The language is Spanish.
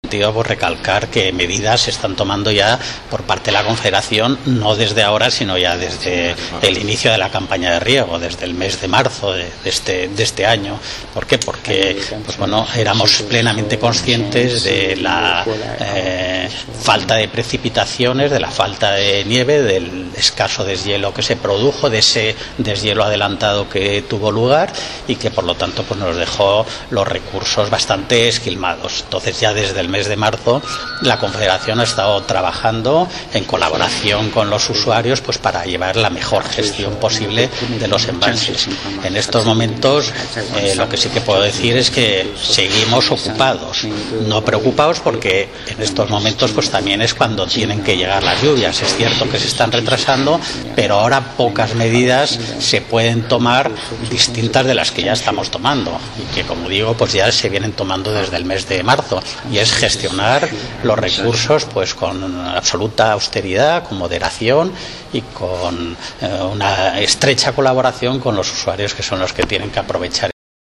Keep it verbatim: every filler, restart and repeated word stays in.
sentido, pues recalcar que medidas se están tomando ya por parte de la Confederación, no desde ahora, sino ya desde el inicio de la campaña de riego, desde el mes de marzo de, de, este, de este año. ¿Por qué? Porque pues bueno, éramos plenamente conscientes de la eh, falta de precipitaciones, de la falta de nieve, del escaso deshielo que se produjo, de ese deshielo adelantado que tuvo lugar y que por lo tanto pues nos dejó los recursos bastante esquilmados. Entonces ya desde el mes de marzo la Confederación ha estado trabajando en colaboración con los usuarios pues para llevar la mejor gestión posible de los embalses. En estos momentos eh, lo que sí que puedo decir es que seguimos ocupados, no preocupados porque en estos momentos pues también es cuando tienen que llegar las lluvias. Es cierto que se están retrasando, pero ahora pocas medidas se pueden tomar distintas de las que ya estamos tomando y que, como digo, pues ya se vienen tomando desde el mes de marzo, y es gestionar los recursos pues con absoluta austeridad, con moderación y con eh, una estrecha colaboración con los usuarios, que son los que tienen que aprovechar